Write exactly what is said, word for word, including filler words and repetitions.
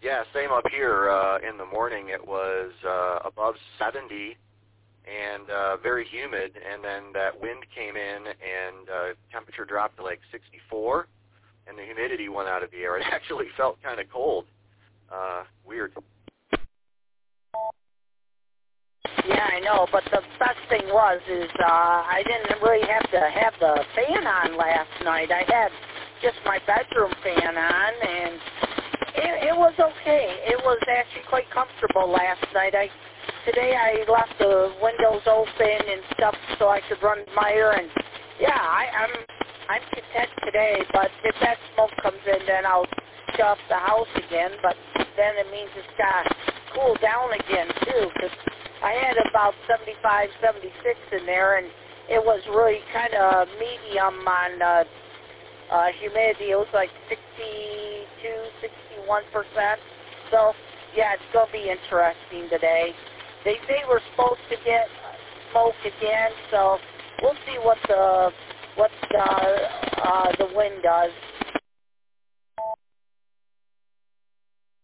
Yeah, same up here. Uh, in the morning it was uh, above seventy and uh, very humid, and then that wind came in and uh, temperature dropped to like sixty-four, and the humidity went out of the air. It actually felt kind of cold. Uh, weird. Yeah, I know, but the best thing was is uh, I didn't really have to have the fan on last night. I had just my bedroom fan on, and it, it was okay. It was actually quite comfortable last night. I Today I left the windows open and stuff so I could run my air, and yeah, I, I'm I'm content today. But if that smoke comes in, then I'll shut off the house again. But then it means it's got to cool down again too, because I had about seventy-five, seventy-six in there, and it was really kind of medium on uh, uh, humidity. It was like sixty-two, sixty-one percent. So yeah, it's going to be interesting today. They they were supposed to get smoke again, so we'll see what the what the uh, the wind does.